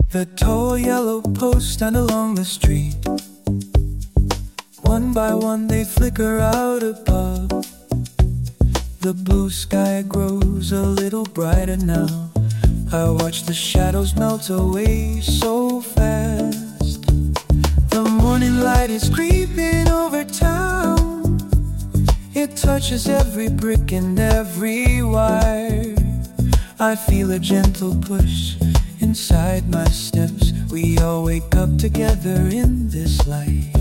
The tall yellow posts stand along the street. One by one they flicker out above. The blue sky grows a little brighter now. I watch the shadows melt away so fast. The morning light is creeping over town. It touches every brick and every wire. I feel a gentle push inside my steps. We all wake up together in this light.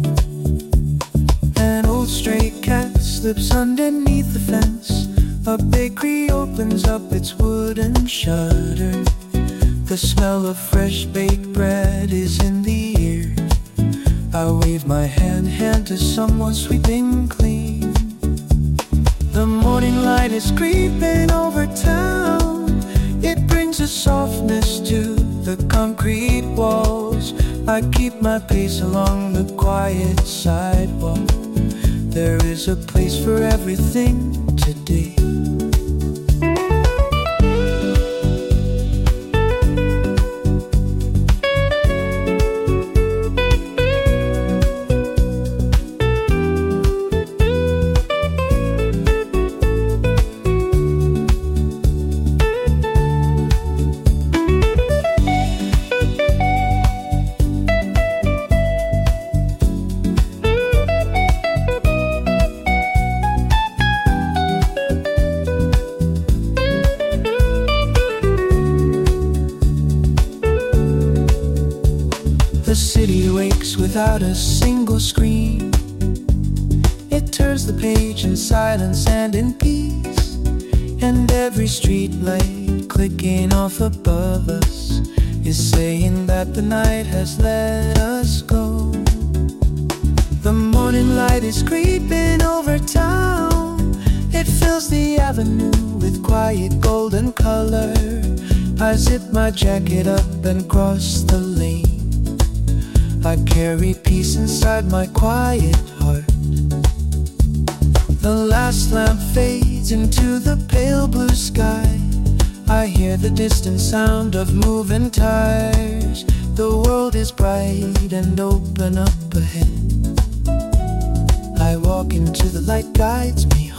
An old stray cat slips underneath the fence. A bakery opens up its wooden shutter. The smell of fresh baked bread is in the air. I wave my hand to someone sweeping clean. The morning light is creeping over town. It brings a softness to the concrete walls. I keep my pace along the quiet sidewalk. There is a place for everything today. The city wakes without a single scream. It turns the page in silence and in peace. And every street light clicking off above us is saying that the night has let us go. The morning light is creeping over town. It fills the avenue with quiet golden color. I zip my jacket up and cross the lane. I carry peace inside my quiet heart. The last lamp fades into the pale blue sky. I hear the distant sound of moving tires. The world is bright and open up ahead. I walk into the light guides me home.